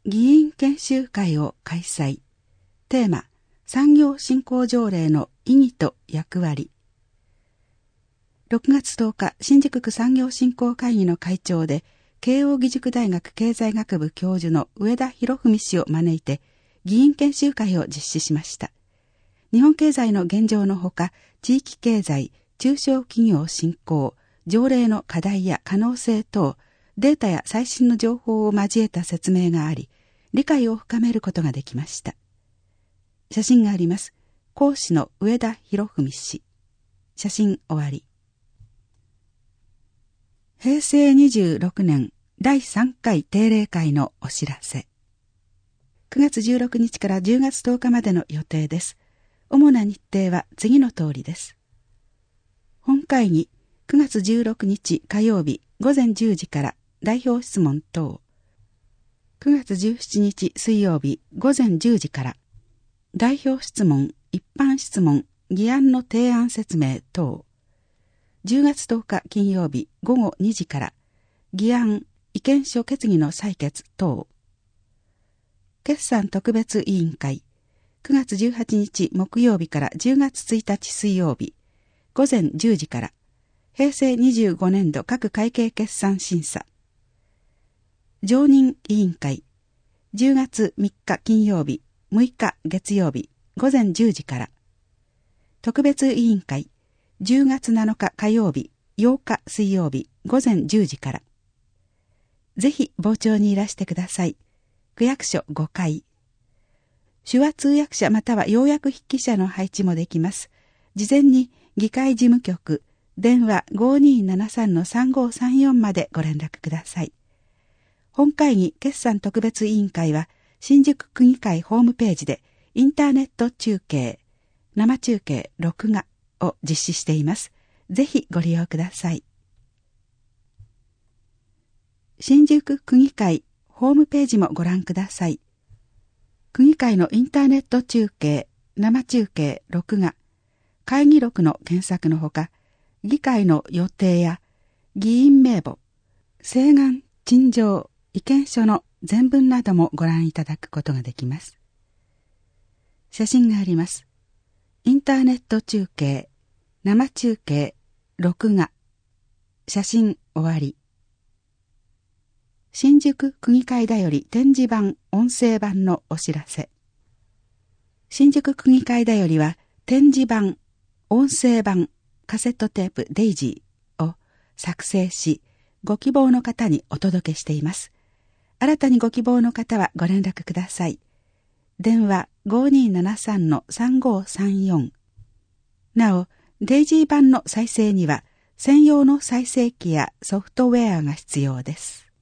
議員研修会を開催。テーマ、産業振興条例の意義と役割。6月10日、新宿区産業振興会議の会長で、慶應義塾大学経済学部教授の上田博文氏を招いて、議員研修会を実施しました。日本経済の現状のほか、地域経済、中小企業振興、条例の課題や可能性等、データや最新の情報を交えた説明があり、理解を深めることができました。写真があります。講師の上田博文氏。写真終わり。平成26年第3回定例会のお知らせ。9月16日から10月10日までの予定です。主な日程は次の通りです。本会議9月16日火曜日午前10時から代表質問等。9月17日水曜日午前10時から代表質問、一般質問、議案の提案説明等。10月10日金曜日午後2時から議案、意見書決議の採決等。決算特別委員会9月18日木曜日から10月1日水曜日午前10時から平成25年度各会計決算審査。常任委員会10月3日金曜日6日月曜日午前10時から特別委員会10月7日火曜日8日水曜日午前10時からぜひ傍聴にいらしてください。区役所5階。手話通訳者または要約筆記者の配置もできます。事前に議会事務局電話 5273-3534 までご連絡ください。本会議決算特別委員会は新宿区議会ホームページでインターネット中継、生中継録画を実施しています。ぜひご利用ください。新宿区議会ホームページもご覧ください。区議会のインターネット中継、生中継録画、会議録の検索のほか、議会の予定や議員名簿、請願、陳情、意見書の全文などもご覧いただくことができます。写真があります。インターネット中継、生中継、録画、写真終わり。新宿区議会だより展示版、音声版のお知らせ。新宿区議会だよりは展示版、音声版、カセットテープデイジーを作成し、ご希望の方にお届けしています。新たにご希望の方はご連絡ください。電話 5273-3534。なお、デイジー版の再生には専用の再生機やソフトウェアが必要です。